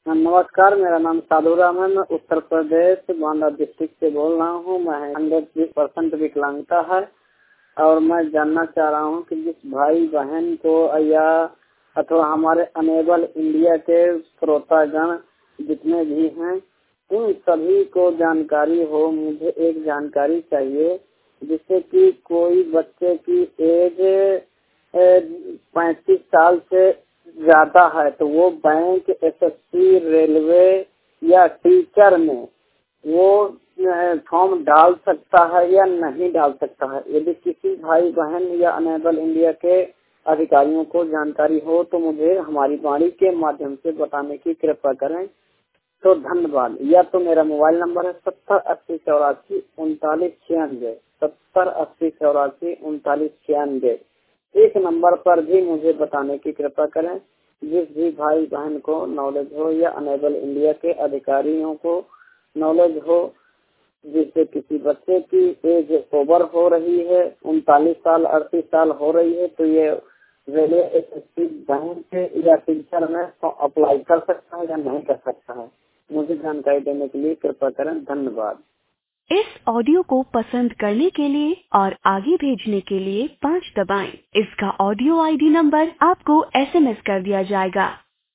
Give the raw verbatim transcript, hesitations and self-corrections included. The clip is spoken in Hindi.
हाँ, नमस्कार। मेरा नाम साधु राम है। मैं उत्तर प्रदेश बांदा डिस्ट्रिक्ट से बोल रहा हूँ। मैं हंड्रेड परसेंट विकलांगता है और मैं जानना चाह रहा हूँ कि जिस भाई बहन को या अथवा हमारे अनेबल इंडिया के श्रोतागण जितने भी हैं उन सभी को जानकारी हो। मुझे एक जानकारी चाहिए जिससे कि कोई बच्चे की एज पैंतीस साल से ज्यादा है तो वो बैंक, एसएससी, रेलवे या टीचर में वो फॉर्म डाल सकता है या नहीं डाल सकता है। यदि किसी भाई बहन या अनेबल इंडिया के अधिकारियों को जानकारी हो तो मुझे हमारी वाणी के माध्यम से बताने की कृपा करें तो धन्यवाद। या तो मेरा मोबाइल नंबर है सत्तर अस्सी चौरासी उनतालीस छियानवे सत्तर अस्सी चौरासी उनतालीस छियानवे। इस नंबर पर भी मुझे बताने की कृपा करें। जिस भी भाई बहन को नॉलेज हो या अनेबल इंडिया के अधिकारियों को नॉलेज हो जिससे किसी बच्चे की एज ओवर हो रही है, उनतालीस साल अड़तीस साल हो रही है, तो ये रेलवे, एसएससी, बैंक या टीचर में अप्लाई कर सकता है या नहीं कर सकता है। मुझे जानकारी देने के लिए कृपा करें। धन्यवाद। इस ऑडियो को पसंद करने के लिए और आगे भेजने के लिए पाँच दबाएं। इसका ऑडियो आईडी नंबर आपको एसएमएस कर दिया जाएगा।